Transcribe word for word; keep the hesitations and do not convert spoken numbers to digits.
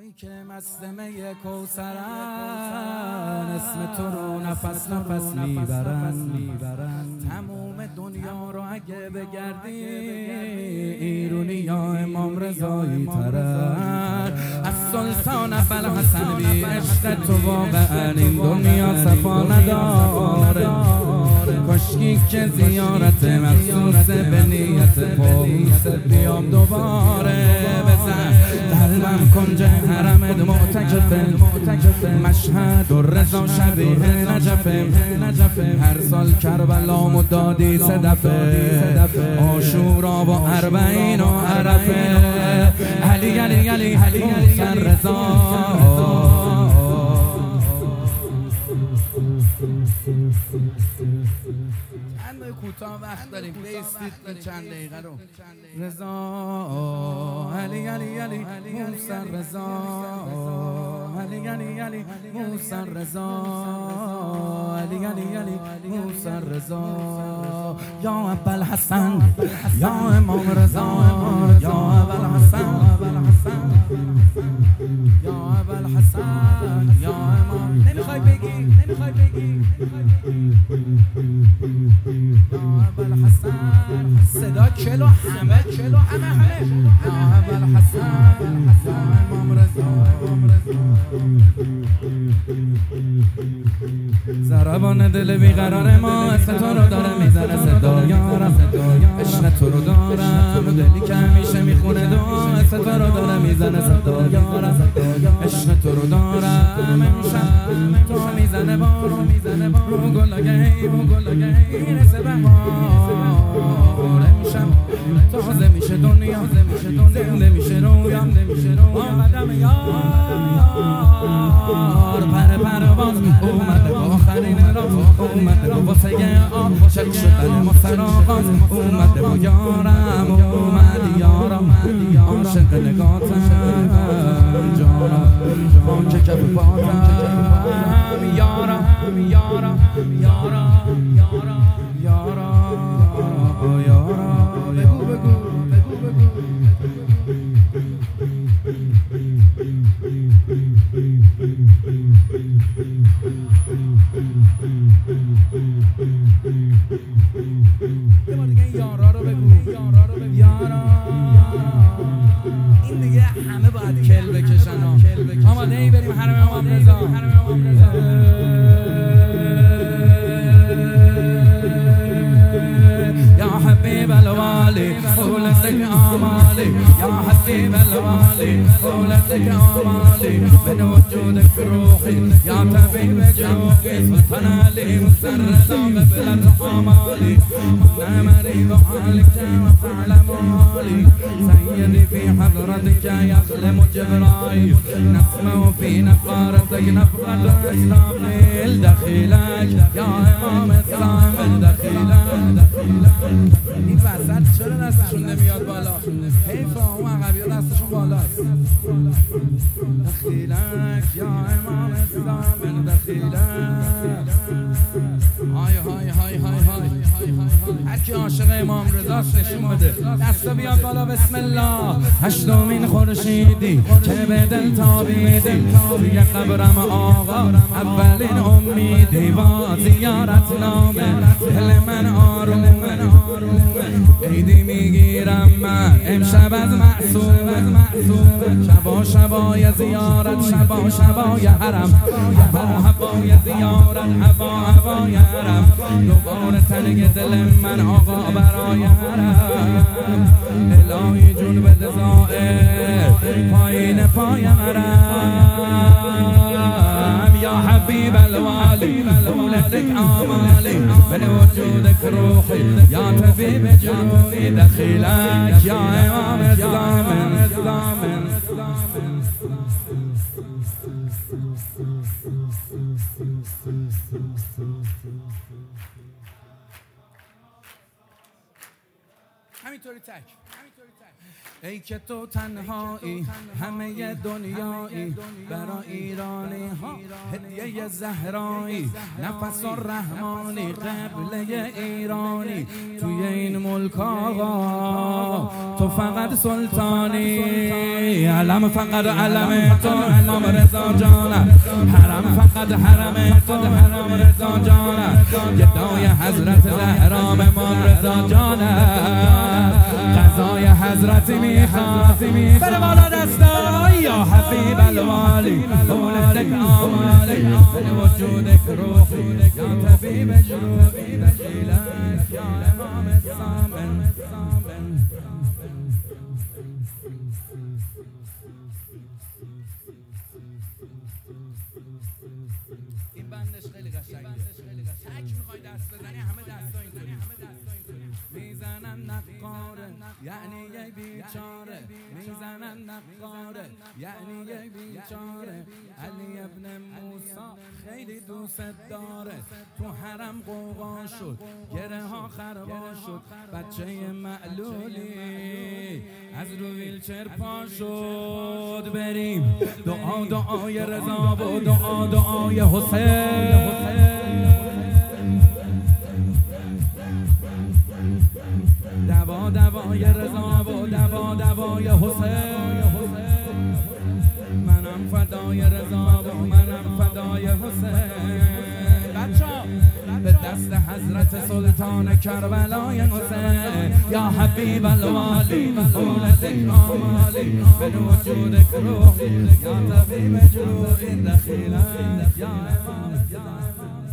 اونایی که مستمه کوثرن، اسم تو رو نفس نفس میبرن. تموم دنیا رو اگه بگردی ایرونی یا امام رضایی ترن. از سلطان ابوالحسن بی عشق تو واقعا این دنیا صفا نداره. کاشکی که زیارت مخصوص به نیت پاویست بیام دوباره. بزن قلبم کنج حرمت معتکفه، مشهد و رضا شبیه نجفه. هر سال کربلا مدادی صدفه، عاشورا و اربعین و عرفه. علی علی علی علی موسی رضا. چند کوتاه وقت داریم، بیستید این چند دقیقه رو. رضا علی علی علی موسی رضا، علی علی علی موسی رضا، علی علی علی موسی رضا. یا ابوالحسن یا امام رضا، یا ابوالحسن یا ابوالحسن یا امام. نمیخوای بگی نمیخوای بگی یا ابوالحسن. صدا چلو همه چلو همه همه. یا ابوالحسن یا امام رضا. ضربان دل بیقرار ما اسم تو رو داره میزنه صدا. یارم عشق تو رو دارم، دلی که همیشه میخونه دعا. اسم تو رو داره میزنه صدا. یارم عشق تو رو دارم، امشب تو میزنه بارو رو گلگهی رو گلگهی رسه بهار. امشب تازه میشه دنیا، زنده میشه رویام. آمدم یار پر پرواز، اومده با آخرین راز، اومده با واسه آب چک شدن ما سراغاز. اومده با یارم، اومد یارم، عاشق نگاتم جانم، آن که کف پاتم. یارم یارم یارم یارم یارم یارم. بگو بگو بگو بگو. یه بار دیگه این یارا رو بگو. یارا این دیگه همه باید کل بکشن. آماده ای بریم حرم امام رضا. یا حبیب الوالی قولتك آمالي، یا حبیب الوالی قولتك آمالي. من وجودك روحي یا طبيب جروحي، فنالي مسرسا ببلد آمالي. أنا مريض حالك وفعلم حالي، سيدي في حضرتك يخلم جبرائيل. نسمع في نفارتك نفخة إسرافيل. دخيلك يا إمام الصامل، دخيلك. این وسط چرا دستشون نمیاد بالا؟ حیفه اون عقبی دستشون بالاست. دخیلک یا امام الزامن، دخیلک. های های های های های. هرکی عاشق امام رضاست نشون بده، دستا بیاد بالا. بسم الله. هشتمین خورشیدی که به دل تابیدی، توی قبرم آقا اولین امیدی. با زیارت نامه دل من آرومه، عیدی میگیرم من امشب از معصوم. شبا شبای زیارت، شبا شبای حرم، هوا هوای زیارت، هوا هوای حرم. دوباره تنگ دل من آقا برای حرم. الهی جون بده زائر پایین پای حرم. یا حبیب الوالی قولتك آمالي، من وجودك روحي یا طبيب جروحي. دخيلك یا امام الزامن. همین همینطوری تک. ای که تو تنهایی همه دنیایی، برا ایرانی ها هدیه زهرایی، نفس و رحمانی قبله ایرانی، توی این ملک آقا تو فقط سلطانی، علم فقط علم تو امام رضا جانم، حرم فقط حرم تو امام رضا جانم، گدای حضرت زهرا امام رضا جانم، قضای حضرت میخواد بره بالا دستا یا حبیب الوالی قولتک آمالی به وجودک روحی یا طبیب جروحی دخیلک یا امام الزامن. این بندش خیلی قشنگه، تک میخوای دست بزنی همه دستا اینطوری میزنن نقاره یعنی یه بیچاره، میزنن نقاره یعنی یه بیچاره، علی ابن موسی خیلی دوست داره، تو حرم قوقا شد گره ها خربا شد، بچه معلولی از رو ویلچر پا شد، بریم دعا دعای رضا و دعا دعای حسین، دوا دوای رضا و دوا دوای حسین، منم فدای رضا و منم فدای حسین، بچه‌ها به دست حضرت سلطان کربلای حسین، یا حبیب الوالی قولتک آمالی به وجودک روحی یا طبیب جروحی دخیلک یا امام